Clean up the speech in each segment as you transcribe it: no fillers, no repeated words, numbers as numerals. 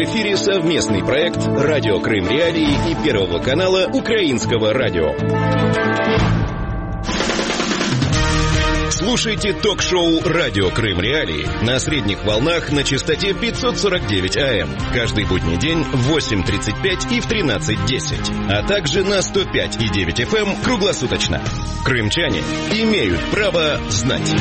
В эфире совместный проект «Радио Крым Реалии» и Первого канала Украинского радио. Слушайте ток-шоу «Радио Крым Реалии» на средних волнах на частоте 549 АМ. Каждый будний день в 8:35 и в 13:10. А также на 105,9 FM круглосуточно. Крымчане имеют право знать.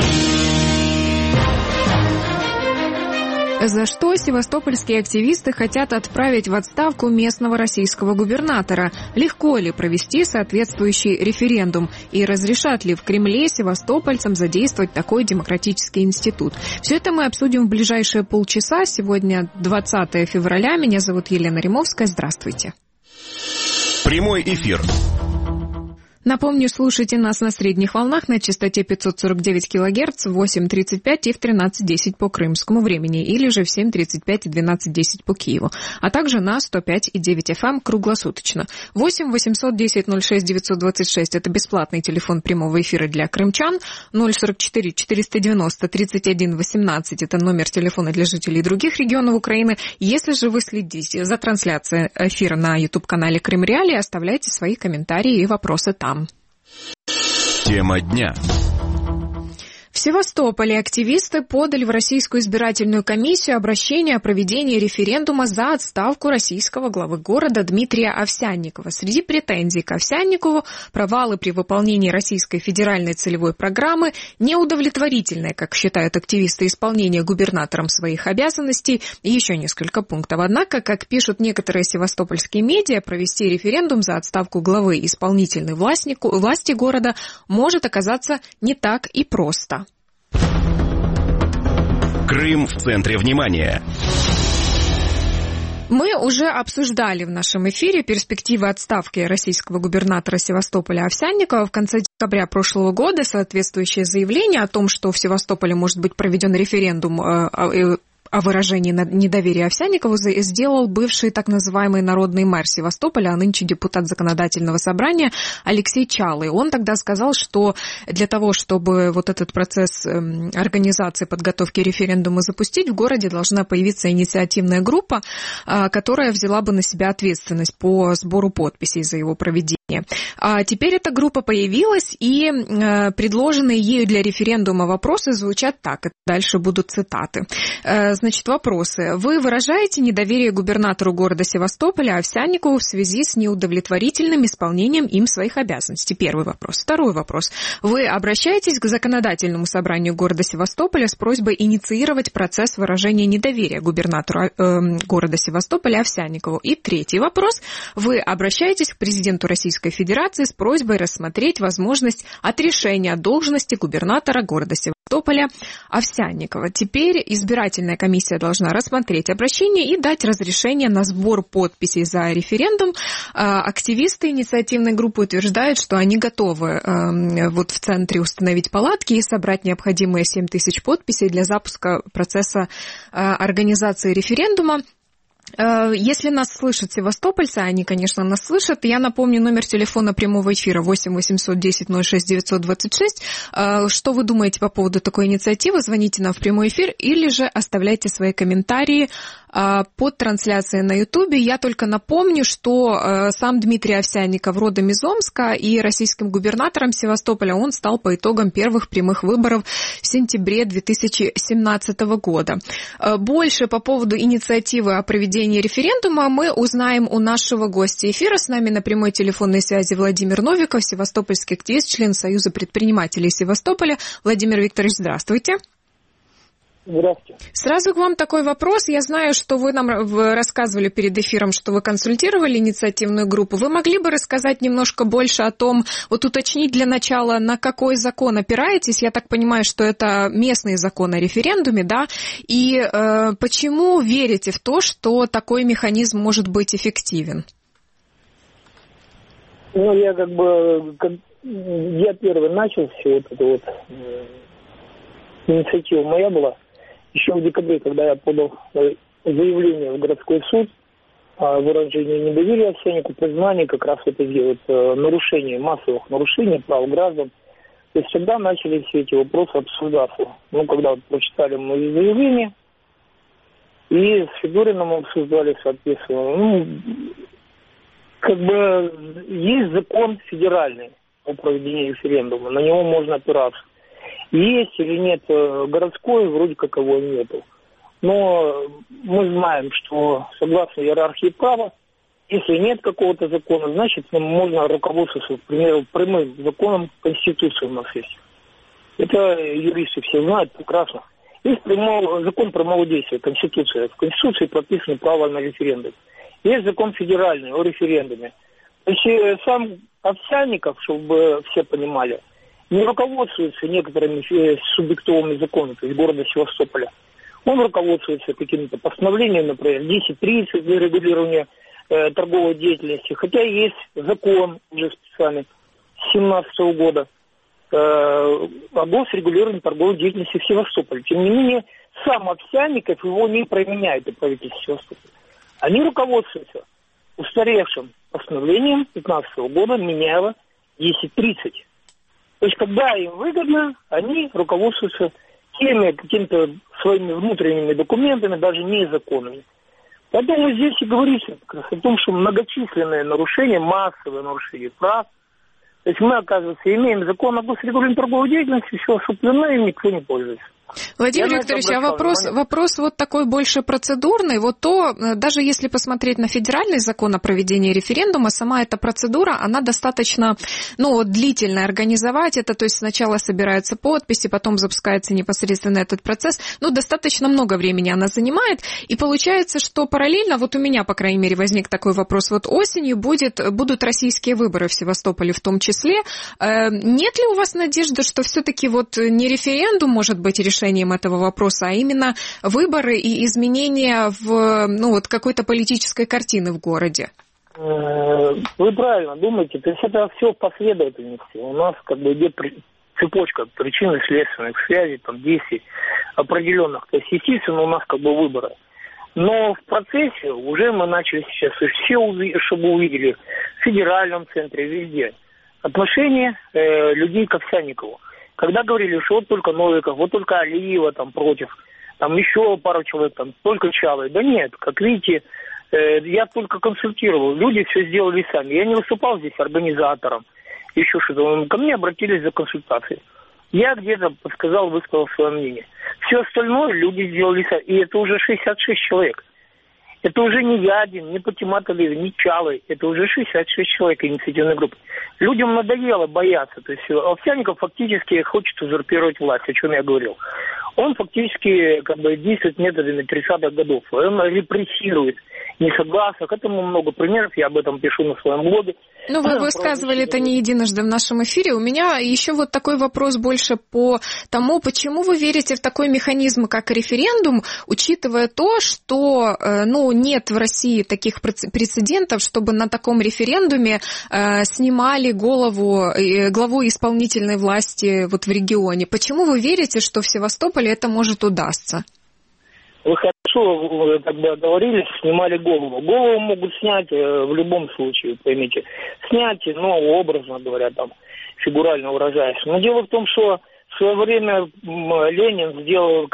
За что севастопольские активисты хотят отправить в отставку местного российского губернатора? Легко ли провести соответствующий референдум? И разрешат ли в Кремле севастопольцам задействовать такой демократический институт? Все это мы обсудим в ближайшие полчаса. Сегодня 20 февраля. Меня зовут Елена Римовская. Здравствуйте. Прямой эфир. Напомню, слушайте нас на средних волнах на частоте 549 кГц в 8:35 и в 13:10 по крымскому времени, или же в 7:35 и 12:10 по Киеву, а также на 105,9 FM круглосуточно. 8 810 06 926 – это бесплатный телефон прямого эфира для крымчан, 044 490 31 18 – это номер телефона для жителей других регионов Украины. Если же вы следите за трансляцией эфира на YouTube-канале Крым Реалии, оставляйте свои комментарии и вопросы там. Тема дня. В Севастополе активисты подали в Российскую избирательную комиссию обращение о проведении референдума за отставку российского главы города Дмитрия Овсянникова. Среди претензий к Овсянникову провалы при выполнении российской федеральной целевой программы, неудовлетворительное, как считают активисты, исполнение губернатором своих обязанностей и еще несколько пунктов. Однако, как пишут некоторые севастопольские медиа, провести референдум за отставку главы исполнительной власти города может оказаться не так и просто. Крым в центре внимания. Мы уже обсуждали в нашем эфире перспективы отставки российского губернатора Севастополя Овсянникова. В конце декабря прошлого года соответствующее заявление о том, что в Севастополе может быть проведен референдум о выражении недоверия Овсянникову, сделал бывший так называемый народный мэр Севастополя, а нынче депутат Законодательного собрания Алексей Чалый. Он тогда сказал, что для того, чтобы вот этот процесс организации подготовки референдума запустить, в городе должна появиться инициативная группа, которая взяла бы на себя ответственность по сбору подписей за его проведение. А теперь эта группа появилась, и предложенные ею для референдума вопросы звучат так. Дальше будут цитаты. Значит, вопросы. Вы выражаете недоверие губернатору города Севастополя Овсянникову в связи с неудовлетворительным исполнением им своих обязанностей? Первый вопрос. Второй вопрос. Вы обращаетесь к Законодательному собранию города Севастополя с просьбой инициировать процесс выражения недоверия губернатору города Севастополя Овсянникову? И третий вопрос. Вы обращаетесь к президенту Российской Федерации с просьбой рассмотреть возможность отрешения от должности губернатора города Севастополя Овсянникова. Теперь избирательная комиссия должна рассмотреть обращение и дать разрешение на сбор подписей за референдум. Активисты инициативной группы утверждают, что они готовы вот в центре установить палатки и собрать необходимые 7 тысяч подписей для запуска процесса организации референдума. Если нас слышат севастопольцы, они, конечно, нас слышат, я напомню номер телефона прямого эфира 8 810 06 926. Что вы думаете по поводу такой инициативы? Звоните нам в прямой эфир или же оставляйте свои комментарии под трансляцией на Ютубе. Я только напомню, что сам Дмитрий Овсянников родом из Омска, и российским губернатором Севастополя он стал по итогам первых прямых выборов в сентябре 2017 года. Больше по поводу инициативы о проведении референдума мы узнаем у нашего гостя эфира. С нами на прямой телефонной связи Владимир Новиков, севастопольский активист, член Союза предпринимателей Севастополя. Владимир Викторович, здравствуйте. Здравствуйте. Сразу к вам такой вопрос. Я знаю, что вы нам рассказывали перед эфиром, что вы консультировали инициативную группу. Вы могли бы рассказать немножко больше о том, вот уточнить для начала, на какой закон опираетесь? Я так понимаю, что это местный закон о референдуме, да? И почему верите в то, что такой механизм может быть эффективен? Ну, я я первый начал все вот это вот. Инициатива моя была. Еще в декабре, когда я подал заявление в городской суд о выражении недоверия Овсяннику, признание как раз это делает нарушение, массовых нарушений прав граждан. То есть тогда начали все эти вопросы обсуждаться. Ну, когда вот прочитали мои заявления, и И с Федориным обсуждали, соответственно. Есть закон федеральный о проведении референдума, на него можно опираться. Есть или нет городской, вроде как его нету. Но мы знаем, что согласно иерархии права, если нет какого-то закона, значит, можно руководствоваться, к примеру, прямым законом Конституции у нас есть. Это юристы все знают прекрасно. Есть закон прямого действия, Конституция. В Конституции прописано право на референдум. Есть закон федеральный о референдуме. То есть сам Овсянников, чтобы все понимали, не руководствуется некоторыми субъектовыми законами, то есть города Севастополя. Он руководствуется какими-то постановлениями, например, 10.30 для регулирования торговой деятельности. Хотя есть закон уже специальный с 2017 года о госрегулировании торговой деятельности в Севастополе. Тем не менее, сам Овсянников его не применяет, и правительство Севастополя. Они руководствуются устаревшим постановлением 2015 года Миняева 10.30. То есть, когда им выгодно, они руководствуются теми какими-то своими внутренними документами, даже не законами. Поэтому здесь и говорится как раз о том, что многочисленные нарушения, массовые нарушения прав. То есть мы, оказывается, имеем закон о госрегулировании торговой деятельности, все осуществлено, и никто не пользуется. Владимир Викторович, а вопрос вот такой больше процедурный. Вот даже если посмотреть на федеральный закон о проведении референдума, сама эта процедура, она достаточно, длительная. Организовать это, то есть сначала собираются подписи, потом запускается непосредственно этот процесс. Достаточно много времени она занимает. И получается, что параллельно, вот у меня, по крайней мере, возник такой вопрос, вот осенью будут российские выборы в Севастополе в том числе. Нет ли у вас надежды, что все-таки вот не референдум может быть решением этого вопроса, а именно выборы и изменения в какой-то политической картины в городе? Вы правильно думаете. То есть это все в последовательности. У нас идет цепочка причин и следственных связей, действий определенных. То есть, естественно, у нас выборы. Но в процессе уже мы начали сейчас, все, чтобы увидели, в федеральном центре, везде, отношение людей к Овсянникову. Когда говорили, что вот только Новиков, вот только Алиева против, еще пару человек, только Чалый. Да нет, как видите, я только консультировал, люди все сделали сами. Я не выступал здесь организатором, еще что-то. Ко мне обратились за консультацией. Я где-то подсказал, высказал свое мнение. Все остальное люди сделали сами. И это уже 66 человек. Это уже не я один, не Патимат Алиев, не Чалый. Это уже 66 человек инициативной группы. Людям надоело бояться. То есть Овсянников фактически хочет узурпировать власть, о чем я говорил. Он фактически действует методами 30-х годов. Он репрессирует несогласных. Этому много примеров, я об этом пишу на своем блоге. Вы высказывали это не единожды в нашем эфире. У меня еще вот такой вопрос больше по тому, почему вы верите в такой механизм, как референдум, учитывая то, что нет в России таких прецедентов, чтобы на таком референдуме снимали главу исполнительной власти в регионе. Почему вы верите, что в Севастополе это может удастся? Вы хорошо договорились, снимали голову. Голову могут снять в любом случае, поймите. Снять, образно говоря, фигурально выражаясь. Но дело в том, что в свое время Ленин сделал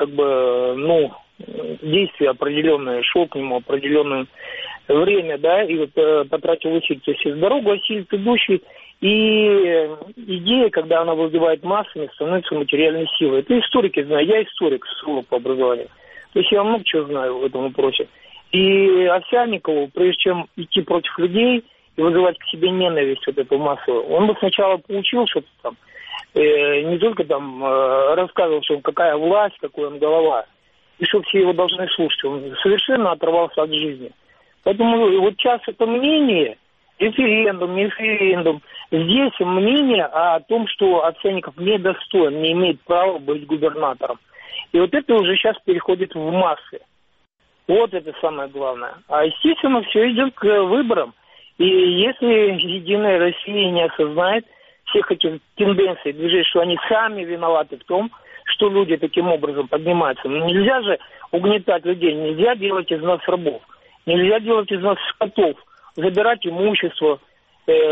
действия определенные, шел к нему определенное время, и потратил усилия. То есть дорогу осилит идущий, и идея, когда она вызывает массами, становится материальной силой. Это историки знают. Я историк, социолог по образованию. То есть я много чего знаю в этом вопросе. И Овсянникову, прежде чем идти против людей и вызывать к себе ненависть эту массовую, он бы сначала получил что-то не только рассказывал, что какая власть, какой он голова, и что все его должны слушать. Он совершенно оторвался от жизни. Поэтому сейчас это мнение, референдум, не референдум, здесь мнение о том, что Овсянников недостоин, не имеет права быть губернатором. И это уже сейчас переходит в массы. Вот это самое главное. А, естественно, все идет к выборам. И если Единая Россия не осознает всех этих тенденций, движений, что они сами виноваты в том, что люди таким образом поднимаются. Нельзя же угнетать людей, нельзя делать из нас рабов, нельзя делать из нас скотов, забирать имущество,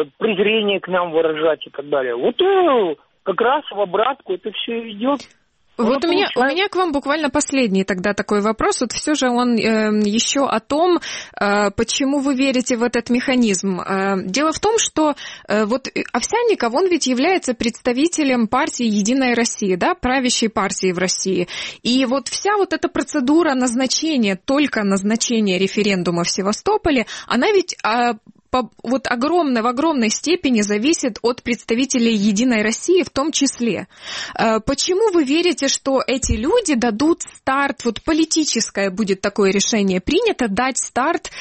презрение к нам выражать и так далее. Как раз в обратку это все идет. Вот у меня к вам буквально последний тогда такой вопрос. Вот все же он еще о том, почему вы верите в этот механизм. Дело в том, что вот Овсянников, он ведь является представителем партии «Единая Россия», да, правящей партии в России. И вот вся вот эта процедура назначения, только назначения референдума в Севастополе, она ведь в огромной степени зависит от представителей «Единой России» в том числе. Почему вы верите, что эти люди дадут старт, вот политическое будет такое решение принято, дать старт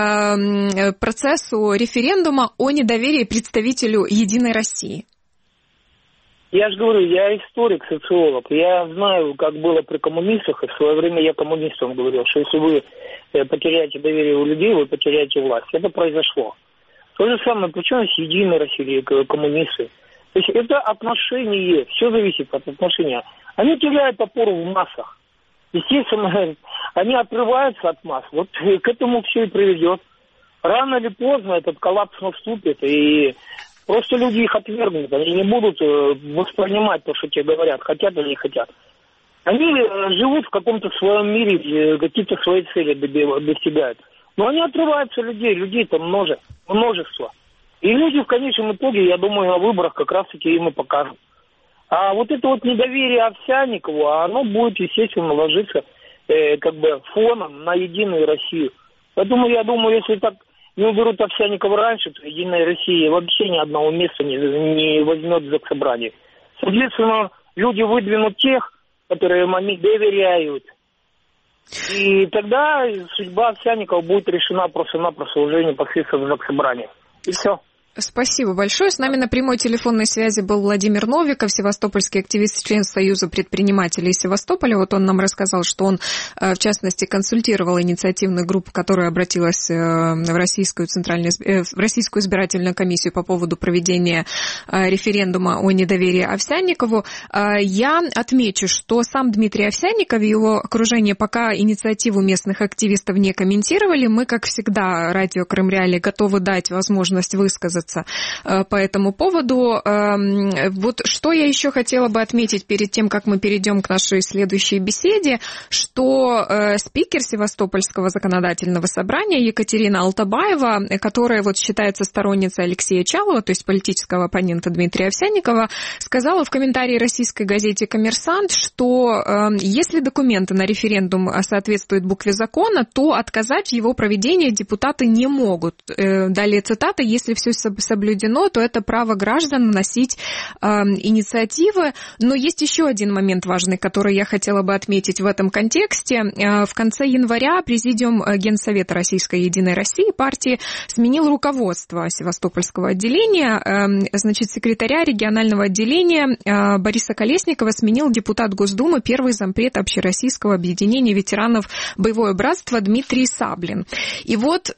процессу референдума о недоверии представителю «Единой России»? Я же говорю, я историк, социолог. Я знаю, как было при коммунистах, и в свое время я коммунистам говорил, что если вы потеряете доверие у людей, вы потеряете власть. Это произошло. То же самое, причем с «Единой Россией», коммунисты. То есть это отношение, все зависит от отношения. Они теряют опору в массах. Естественно, они отрываются от масс. Вот к этому все и приведет. Рано или поздно этот коллапс наступит, и просто люди их отвергнут. Они не будут воспринимать то, что те говорят, хотят или не хотят. Они живут в каком-то своем мире, какие-то свои цели достигают. Но они отрываются людей-то множество. И люди в конечном итоге, я думаю, на выборах как раз-таки им и покажут. А вот это вот недоверие Овсянникову, оно будет, естественно, ложиться фоном на «Единую Россию». Поэтому я думаю, если так не уберут Овсянникова раньше, то «Единая Россия» вообще ни одного места не возьмет в заксобрании. Соответственно, люди выдвинут тех, которым они доверяют. И тогда судьба Овсянникова будет решена просто-напросто уже непосредственно в заксобрании. И все. Спасибо большое. С нами на прямой телефонной связи был Владимир Новиков, севастопольский активист, член Союза предпринимателей Севастополя. Вот он нам рассказал, что он, в частности, консультировал инициативную группу, которая обратилась в Российскую избирательную комиссию по поводу проведения референдума о недоверии Овсянникову. Я отмечу, что сам Дмитрий Овсянников и его окружение пока инициативу местных активистов не комментировали. Мы, как всегда, радио Крым Реалии готовы дать возможность высказаться по этому поводу. Вот что я еще хотела бы отметить перед тем, как мы перейдем к нашей следующей беседе, что спикер Севастопольского законодательного собрания Екатерина Алтабаева, которая вот считается сторонницей Алексея Чалова, то есть политического оппонента Дмитрия Овсянникова, сказала в комментарии российской газете «Коммерсант», что если документы на референдум соответствуют букве закона, то отказать в его проведении депутаты не могут. Далее цитата: «Если все соблюдено, то это право граждан вносить инициативы». Но есть еще один момент важный, который я хотела бы отметить в этом контексте. В конце января Президиум Генсовета Российской Единой России партии сменил руководство Севастопольского отделения. Значит, секретаря регионального отделения Бориса Колесникова сменил депутат Госдумы, первый зампред Общероссийского объединения ветеранов «Боевое братство» Дмитрий Саблин. И вот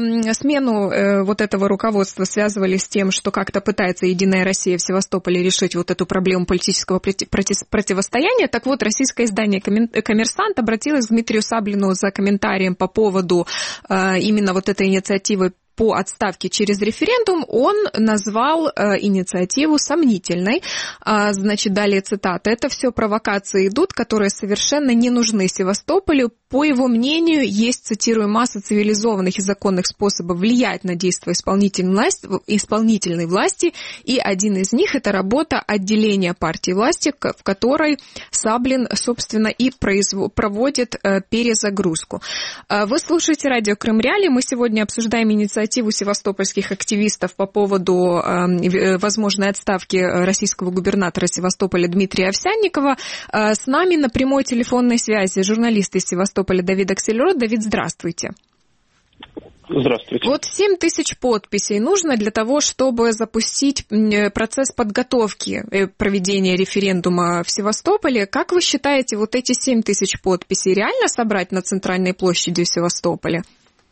смену вот этого руководства связывали с тем, что как-то пытается «Единая Россия» в Севастополе решить вот эту проблему политического противостояния. Так вот, российское издание «Коммерсант» обратилось к Дмитрию Саблину за комментарием по поводу именно вот этой инициативы по отставке через референдум. Он назвал инициативу сомнительной. Значит, далее цитата: «Это все провокации идут, которые совершенно не нужны Севастополю. По его мнению, есть, цитирую, масса цивилизованных и законных способов влиять на действия исполнительной власти, и один из них – это работа отделения партии власти, в которой Саблин, собственно, и проводит перезагрузку». Вы слушаете радио Крым Реалии. Мы сегодня обсуждаем инициативу севастопольских активистов по поводу возможной отставки российского губернатора Севастополя Дмитрия Овсянникова. С нами на прямой телефонной связи журналист из Севастополя Давид Аксельрод. Давид, здравствуйте. Здравствуйте. Вот 7 тысяч подписей нужно для того, чтобы запустить процесс подготовки проведения референдума в Севастополе. Как вы считаете, вот эти 7 тысяч подписей реально собрать на центральной площади в Севастополе?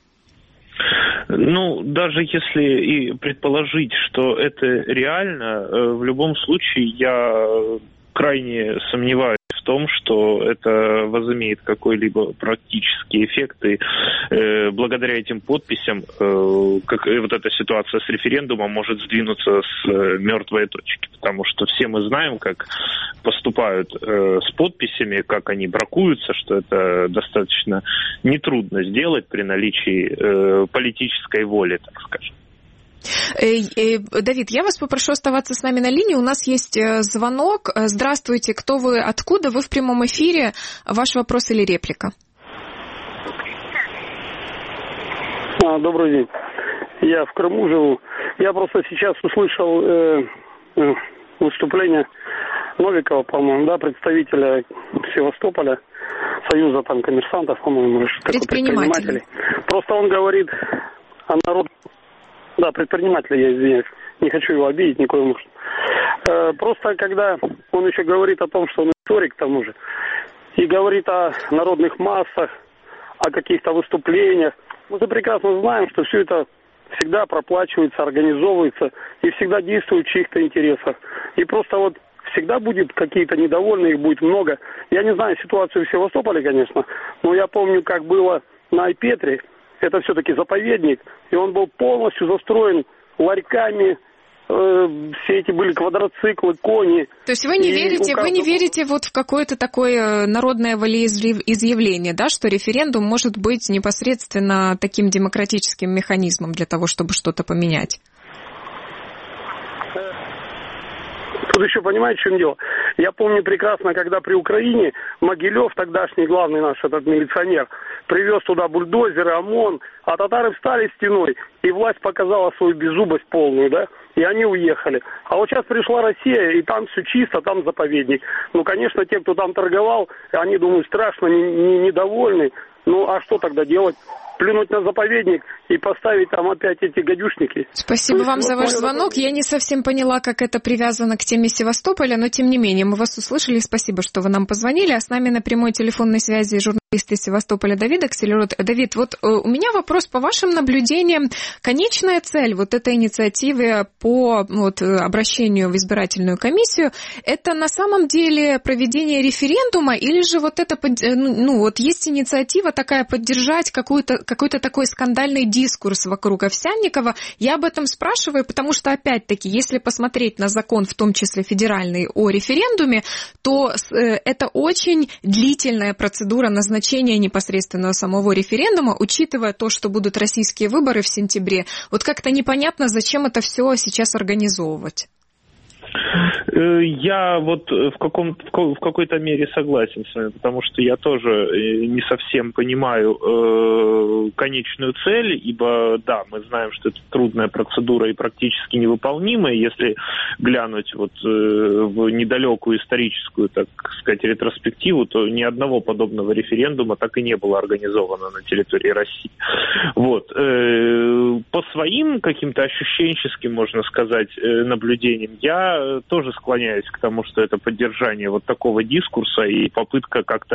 Ну, даже если и предположить, что это реально, в любом случае я крайне сомневаюсь в том, что это возымеет какой-либо практический эффект, и благодаря этим подписям как вот эта ситуация с референдумом может сдвинуться с мертвой точки, потому что все мы знаем, как поступают с подписями, как они бракуются, что это достаточно нетрудно сделать при наличии политической воли, так скажем. Давид, я вас попрошу оставаться с нами на линии. У нас есть звонок. Здравствуйте, кто вы, откуда? Вы в прямом эфире. Ваш вопрос или реплика? Добрый день. Я в Крыму живу. Я просто сейчас услышал выступление Новикова, по-моему, да, представителя Севастополя, Союза там коммерсантов, по-моему, предпринимателей. Просто он говорит о народе. Да, предпринимателя, я извиняюсь. Не хочу его обидеть никоим образом. Просто когда он еще говорит о том, что он историк к тому же, и говорит о народных массах, о каких-то выступлениях, мы же прекрасно знаем, что все это всегда проплачивается, организовывается и всегда действует в чьих-то интересах. И просто вот всегда будет какие-то недовольные, их будет много. Я не знаю ситуацию в Севастополе, конечно, но я помню, как было на Айпетре. Это все-таки заповедник, и он был полностью застроен ларьками, все эти были квадроциклы, кони. То есть вы не верите вот в какое-то такое народное волеизъявление, да, что референдум может быть непосредственно таким демократическим механизмом для того, чтобы что-то поменять? Тут еще понимаете, в чем дело? Я помню прекрасно, когда при Украине Могилев, тогдашний главный наш этот милиционер, привез туда бульдозеры, ОМОН, а татары встали стеной, и власть показала свою беззубость полную, да, и они уехали. А вот сейчас пришла Россия, и там все чисто, там заповедник. Ну, конечно, те, кто там торговал, они, думаю, страшно недовольны. Ну, а что тогда делать? Плюнуть на заповедник и поставить там опять эти гадюшники. Спасибо вам за ваш звонок. Я не совсем поняла, как это привязано к теме Севастополя, но тем не менее мы вас услышали. Спасибо, что вы нам позвонили. А с нами на прямой телефонной связи журналист из Севастополя Давид Акселерот. Давид, вот у меня вопрос по вашим наблюдениям. Конечная цель вот этой инициативы по обращению в избирательную комиссию, это на самом деле проведение референдума или же вот это, есть инициатива такая поддержать какой-то такой скандальный дискурс вокруг Овсянникова. Я об этом спрашиваю, потому что, опять-таки, если посмотреть на закон, в том числе федеральный, о референдуме, то это очень длительная процедура назначения непосредственно самого референдума, учитывая то, что будут российские выборы в сентябре. Вот как-то непонятно, зачем это все сейчас организовывать. Я вот в какой-то мере согласен с вами, потому что я тоже не совсем понимаю конечную цель, ибо, да, мы знаем, что это трудная процедура и практически невыполнимая. Если глянуть вот в недалекую историческую, так сказать, ретроспективу, то ни одного подобного референдума так и не было организовано на территории России. Вот. По своим каким-то ощущенческим, можно сказать, наблюдениям, я тоже склоняюсь к тому, что это поддержание вот такого дискурса и попытка как-то,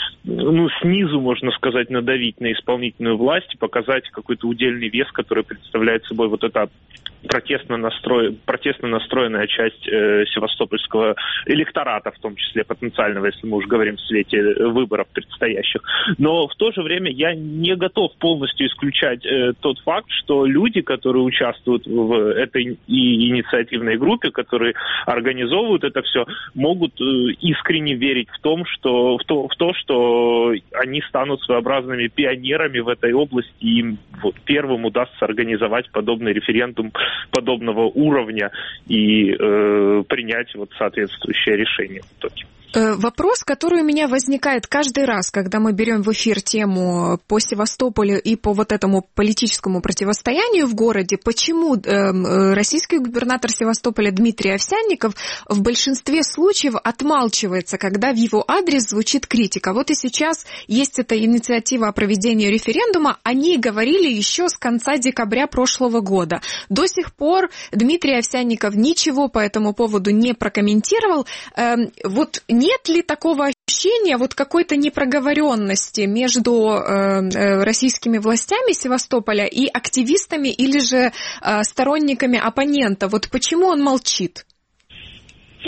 снизу, можно сказать, надавить на исполнительную власть и показать какой-то удельный вес, который представляет собой вот эта протестно настроенная часть севастопольского электората, в том числе потенциального, если мы уж говорим в свете выборов предстоящих. Но в то же время я не готов полностью исключать тот факт, что люди, которые участвуют в этой инициативной группе, которые организовывают это все, могут искренне верить в то, что они станут своеобразными пионерами в этой области, и им первым удастся организовать подобный референдум подобного уровня и принять соответствующее решение в итоге. Вопрос, который у меня возникает каждый раз, когда мы берем в эфир тему по Севастополю и по вот этому политическому противостоянию в городе, почему российский губернатор Севастополя Дмитрий Овсянников в большинстве случаев отмалчивается, когда в его адрес звучит критика. Вот и сейчас есть эта инициатива о проведении референдума, о ней говорили еще с конца декабря прошлого года. До сих пор Дмитрий Овсянников ничего по этому поводу не прокомментировал. Вот нет ли такого ощущения какой-то непроговоренности между российскими властями Севастополя и активистами или же сторонниками оппонента? Вот почему он молчит?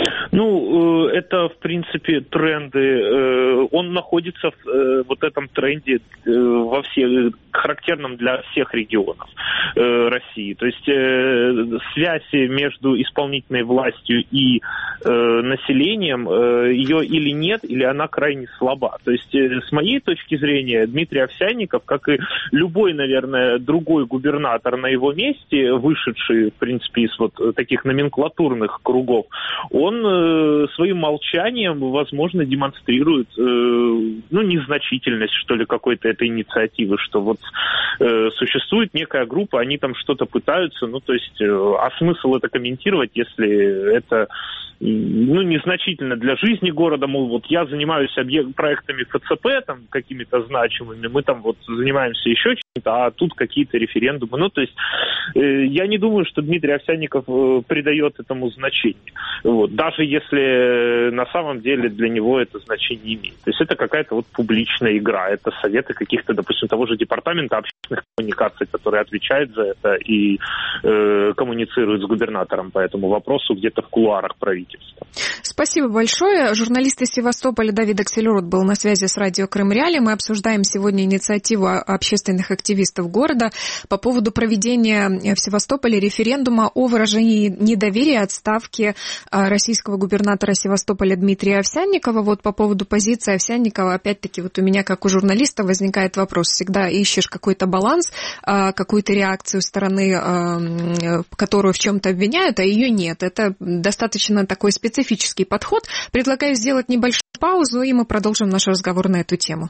Ну, это, в принципе, тренды. Он находится в вот этом тренде во всех, характерном для всех регионов России. То есть связь между исполнительной властью и населением, ее или нет, или она крайне слаба. То есть, с моей точки зрения, Дмитрий Овсянников, как и любой, наверное, другой губернатор на его месте, вышедший, в принципе, из вот таких номенклатурных кругов, он своим молчанием, возможно, демонстрирует, незначительность, что ли, какой-то этой инициативы, что вот существует некая группа, они там что-то пытаются, а смысл это комментировать, если это незначительно для жизни города, мол, вот я занимаюсь проектами ФЦП, там, какими-то значимыми, мы там вот занимаемся еще чем-то, а тут какие-то референдумы. Я не думаю, что Дмитрий Овсянников придает этому значение. Вот. Даже если на самом деле для него это значение имеет. То есть это какая-то вот публичная игра, это советы каких-то, допустим, того же департамента общественных коммуникаций, который отвечает за это и коммуницирует с губернатором по этому вопросу где-то в кулуарах правительства. Спасибо большое. Журналист из Севастополя Давид Аксельрод был на связи с радио Крым Реалии. Мы обсуждаем сегодня инициативу общественных активистов города по поводу проведения в Севастополе референдума о выражении недоверия отставке российского губернатора Севастополя Дмитрия Овсянникова. Вот по поводу позиции Овсянникова, опять-таки, вот у меня, как у журналиста, возникает вопрос. Всегда ищешь какой-то баланс, какую-то реакцию стороны, которую в чем-то обвиняют, а ее нет. Это достаточно такой специфический подход. Предлагаю сделать небольшую паузу, и мы продолжим наш разговор на эту тему.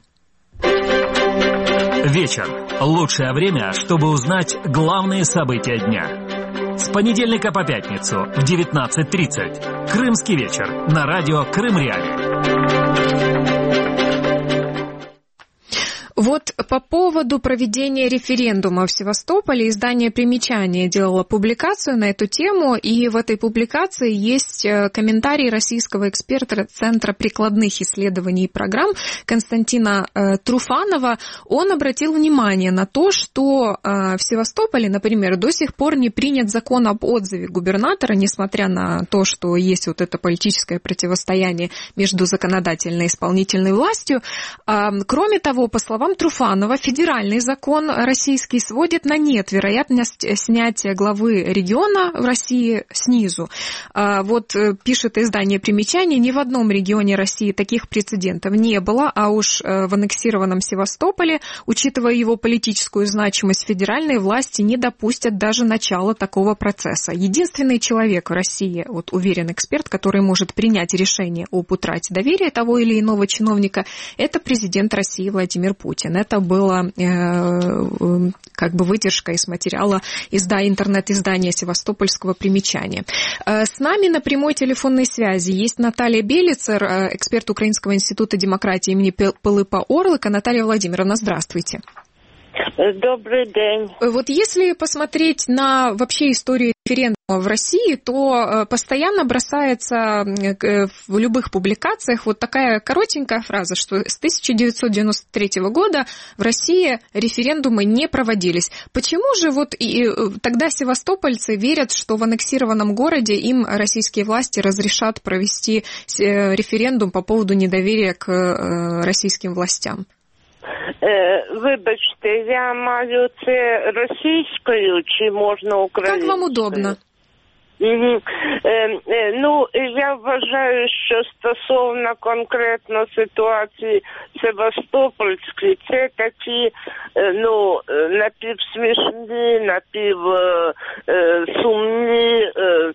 Вечер. Лучшее время, чтобы узнать главные события дня. С понедельника по пятницу в 19:30. Крымский вечер на радио Крым Реалии. Вот по поводу проведения референдума в Севастополе издание «Примечание» делало публикацию на эту тему, и в этой публикации есть комментарий российского эксперта Центра прикладных исследований и программ Константина Труфанова. Он обратил внимание на то, что в Севастополе, например, до сих пор не принят закон об отзыве губернатора, несмотря на то, что есть вот это политическое противостояние между законодательной и исполнительной властью. Кроме того, по словам Труфанова, федеральный закон российский сводит на нет вероятность снятия главы региона в России снизу. Вот пишет издание «Примечание», ни в одном регионе России таких прецедентов не было, а уж в аннексированном Севастополе, учитывая его политическую значимость, федеральные власти не допустят даже начала такого процесса. Единственный человек в России, вот уверен эксперт, который может принять решение об утрате доверия того или иного чиновника, это президент России Владимир Путин. Это было выдержка из материала интернет-издания Севастопольского «Примечания». С нами на прямой телефонной связи есть Наталья Белицер, эксперт Украинского института демократии имени Пилипа Орлика. Наталья Владимировна, здравствуйте. Добрый день. Вот если посмотреть на вообще историю референдума в России, то постоянно бросается в любых публикациях вот такая коротенькая фраза, что с 1993 года в России референдумы не проводились. Почему же тогда севастопольцы верят, что в аннексированном городе им российские власти разрешат провести референдум по поводу недоверия к российским властям? Вибачте, я маю це російською, чи можна українською? Як вам удобно. Я вважаю, що стосовно конкретно ситуації Севастопольської, це такі, напівсмішні, напівсумні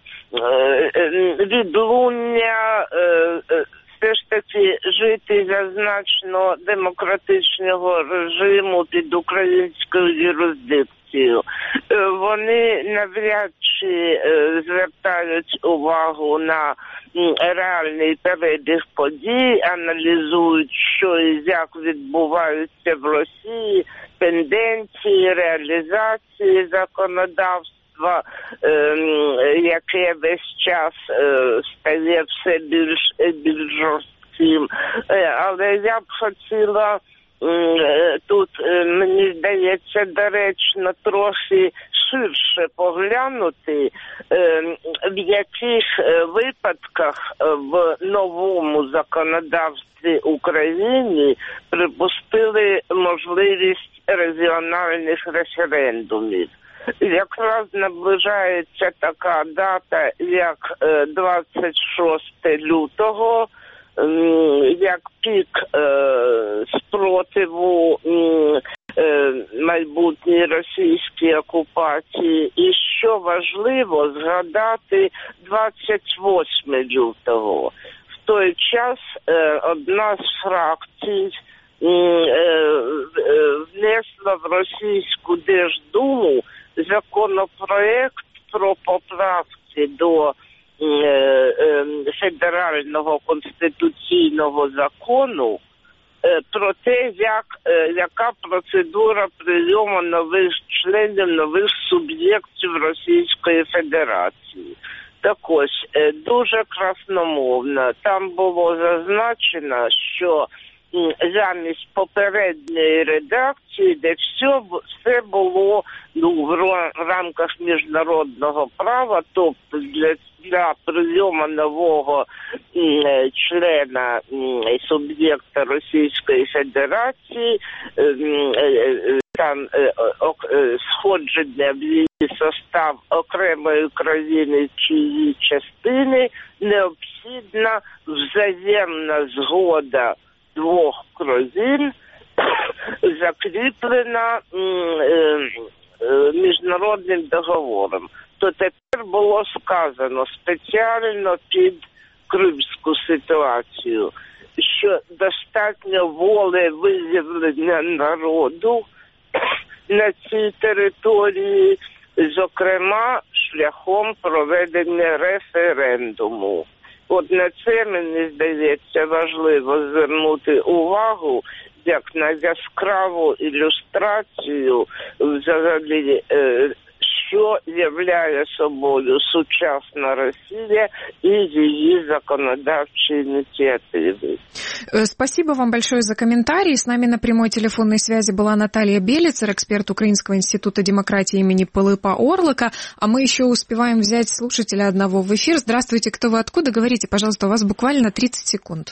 відлуння, все ж таки жити зазначено демократичного режиму під українською юрисдикцією. Вони навряд чи звертають увагу на реальний перебіг подій, аналізують, що і як відбуваються в Росії, тенденції, реалізації законодавства, яке весь час стає все більш жорстким. Але я б хотіла тут, мені здається, доречно трохи ширше поглянути, в яких випадках в новому законодавстві України припустили можливість регіональних референдумів. Якраз наближається така дата, як 26 лютого, як пік спротиву майбутній російській окупації. І що важливо згадати 28 лютого. В той час одна з фракцій внесла в Російську Держдуму законопроект про поправки до федерального конституційного закону про те, яка процедура прийому нових членів, нових суб'єктів Російської Федерації. Так ось, дуже красномовно. Там було зазначено, що замість попередньої редакції, де все було в рамках міжнародного права, тобто для прийому нового члена суб'єкта Російської Федерації, там сходження в її состав окремої країни чи її частини, необхідна взаємна згода двох країн, закріплена міжнародним договором. То тепер було сказано спеціально під кримську ситуацію, що достатньо волі виявлення народу на цій території, зокрема шляхом проведення референдуму. От на це, мені здається, важливо звернути увагу, як на яскраву ілюстрацію взагалі, що являє собою сучасна Россия и ее законодавчие инициативы. Спасибо вам большое за комментарий. С нами на прямой телефонной связи была Наталья Белицер, эксперт Украинского института демократии имени Пилипа Орлика. А мы еще успеваем взять слушателя одного в эфир. Здравствуйте, кто вы, откуда? Говорите, пожалуйста, у вас буквально 30 секунд.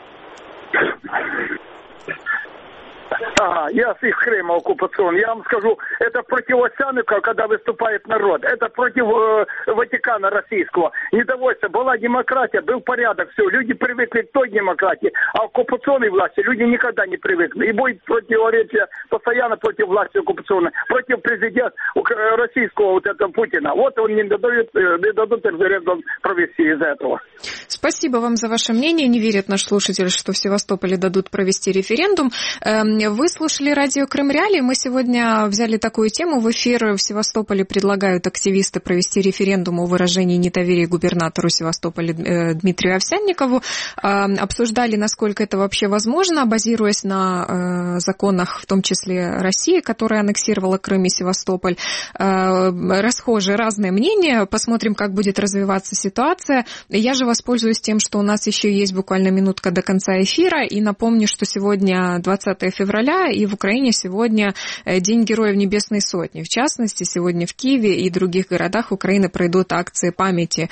Ага, я из Крыма оккупационный. Я вам скажу, это против Овсянникова, когда выступает народ. Это против Ватикана российского. Недовольство. Была демократия, был порядок, все. Люди привыкли к той демократии, а оккупационной власти люди никогда не привыкли. И будет противоречие постоянно против власти оккупационной, против президента российского вот этого Путина. Вот он не дадут референдум провести из-за этого. Спасибо вам за ваше мнение. Не верит наш слушатель, что в Севастополе дадут провести референдум. Вы слушали радио Крым Реалии. Мы сегодня взяли такую тему в эфир. В Севастополе предлагают активисты провести референдум о выражении недоверия губернатору Севастополя Дмитрию Овсянникову. Обсуждали, насколько это вообще возможно, базируясь на законах, в том числе России, которая аннексировала Крым и Севастополь. Расхожие разные мнения. Посмотрим, как будет развиваться ситуация. Я же воспользуюсь тем, что у нас еще есть буквально минутка до конца эфира, и напомню, что сегодня 20 февраля, и в Украине сегодня День Героев Небесной Сотни. В частности, сегодня в Киеве и других городах Украины пройдут акции памяти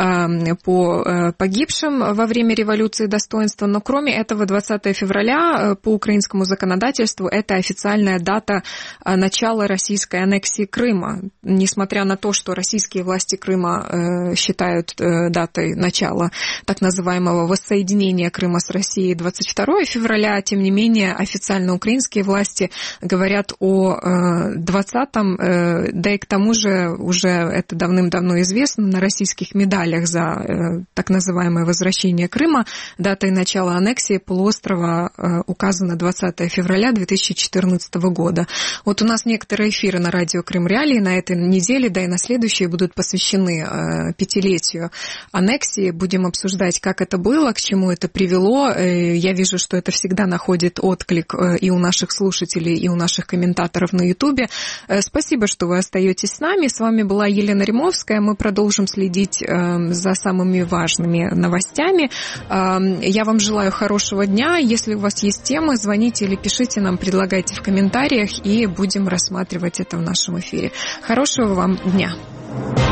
по погибшим во время революции достоинства. Но кроме этого, 20 февраля по украинскому законодательству это официальная дата начала российской аннексии Крыма. Несмотря на то, что российские власти Крыма считают датой начала так называемого воссоединения Крыма с Россией 22 февраля, тем не менее официально украинские власти говорят о 20-м, да и к тому же уже это давным-давно известно, на российских медалях за так называемое возвращение Крыма датой начала аннексии полуострова указано 20 февраля 2014 года. Вот у нас некоторые эфиры на радио Крым Реалии на этой неделе, да и на следующие будут посвящены пятилетию аннексии. Будем обсуждать, как это было, к чему это привело. Я вижу, что это всегда находит отклик и у наших слушателей и у наших комментаторов на Ютубе. Спасибо, что вы остаетесь с нами. С вами была Елена Римовская. Мы продолжим следить за самыми важными новостями. Я вам желаю хорошего дня. Если у вас есть темы, звоните или пишите нам, предлагайте в комментариях, и будем рассматривать это в нашем эфире. Хорошего вам дня.